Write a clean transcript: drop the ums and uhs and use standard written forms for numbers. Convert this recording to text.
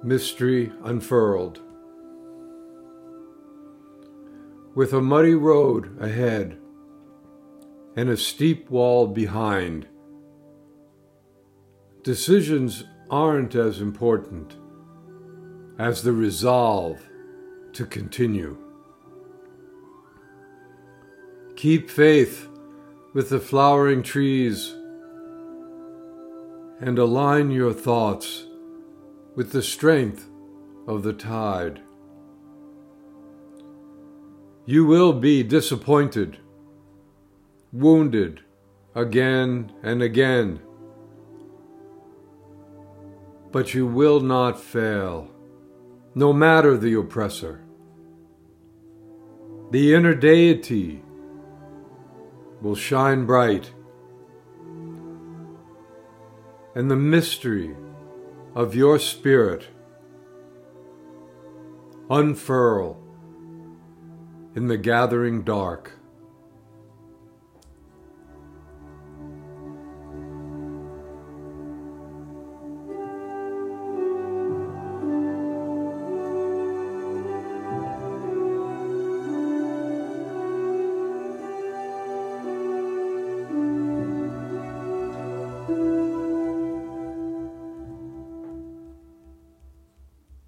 Mystery unfurled. With a muddy road ahead and a steep wall behind, decisions aren't as important as the resolve to continue. Keep faith with the flowering trees and align your thoughts with the strength of the tide. You will be disappointed, wounded again and again, but you will not fail, no matter the oppressor. The inner deity will shine bright, and the mystery of your spirit unfurl in the gathering dark.